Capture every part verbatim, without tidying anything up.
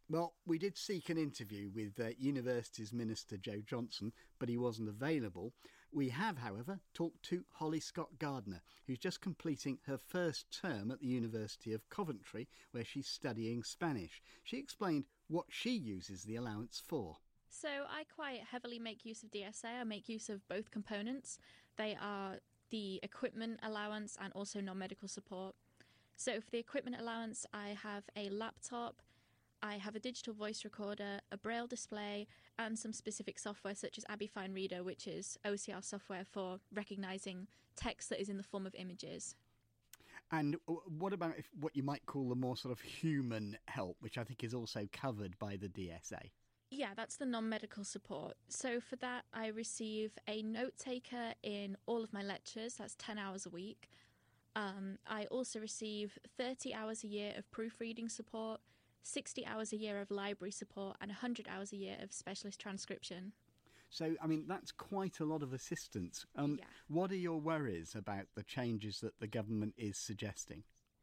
Well, we did seek an interview with uh, Universities Minister Jo Johnson, but he wasn't available. We have, however, talked to Holly Scott-Gardner, who's just completing her first term at the University of Coventry, where she's studying Spanish. She explained what she uses the allowance for. So I quite heavily make use of D S A. I make use of both components. They are the equipment allowance and also non-medical support. So for the equipment allowance, I have a laptop, I have a digital voice recorder, a braille display, and some specific software such as Abby Fine Reader, which is O C R software for recognising text that is in the form of images. And what about if, what you might call the more sort of human help, which I think is also covered by the D S A? Yeah, that's the non-medical support. So for that, I receive a note taker in all of my lectures. That's ten hours a week. Um, I also receive thirty hours a year of proofreading support, sixty hours a year of library support, and one hundred hours a year of specialist transcription. So, I mean, that's quite a lot of assistance. Um, yeah. What are your worries about the changes that the government is suggesting?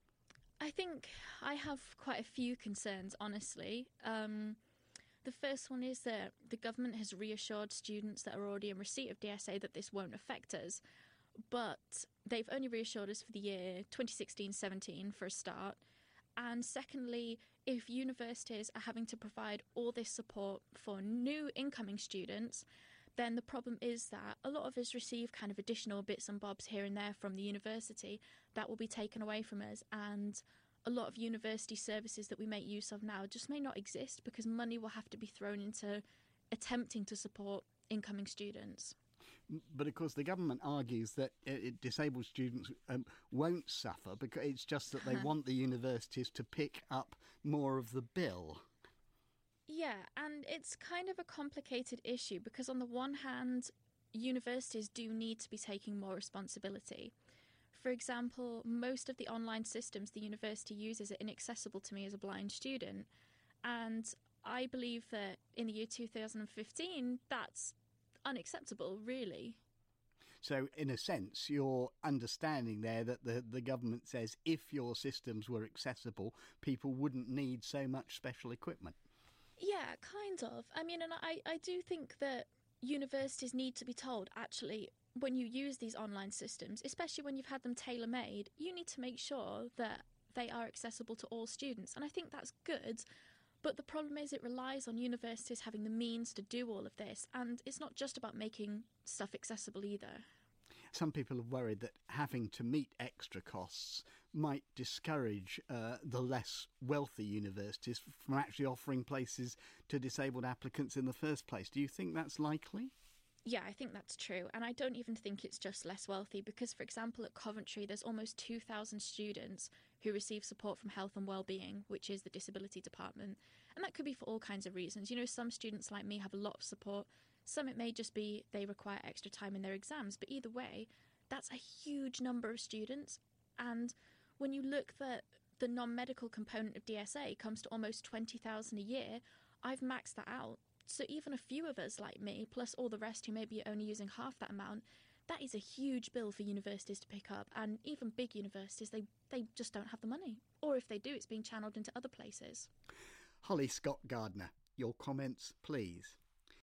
I think I have quite a few concerns, honestly. Um, the first one is that the government has reassured students that are already in receipt of D S A that this won't affect us. But they've only reassured us for the year twenty sixteen seventeen for a start. And secondly, if universities are having to provide all this support for new incoming students, then the problem is that a lot of us receive kind of additional bits and bobs here and there from the university that will be taken away from us. And a lot of university services that we make use of now just may not exist because money will have to be thrown into attempting to support incoming students. But of course, the government argues that uh, disabled students um, won't suffer because it's just that they want the universities to pick up more of the bill. Yeah, and it's kind of a complicated issue because on the one hand, universities do need to be taking more responsibility. For example, most of the online systems the university uses are inaccessible to me as a blind student. And I believe that in the year two thousand fifteen, that's unacceptable, really. So, in a sense, you're understanding there that the, the government says if your systems were accessible, people wouldn't need so much special equipment. Yeah, kind of. I mean, and I, I do think that universities need to be told, actually, when you use these online systems, especially when you've had them tailor-made, you need to make sure that they are accessible to all students. And I think that's good. But the problem is it relies on universities having the means to do all of this. And it's not just about making stuff accessible either. Some people are worried that having to meet extra costs might discourage uh, the less wealthy universities from actually offering places to disabled applicants in the first place. Do you think that's likely? Yeah, I think that's true. And I don't even think it's just less wealthy because, for example, at Coventry, there's almost two thousand students who receive support from Health and Wellbeing, which is the disability department. And that could be for all kinds of reasons. You know, some students like me have a lot of support. Some it may just be they require extra time in their exams. But either way, that's a huge number of students. And when you look at the non-medical component of D S A comes to almost twenty thousand a year, I've maxed that out. So even a few of us like me, plus all the rest who may be only using half that amount, that is a huge bill for universities to pick up. And even big universities, they, they just don't have the money. Or if they do, it's being channelled into other places. Holly Scott-Gardner, your comments, please.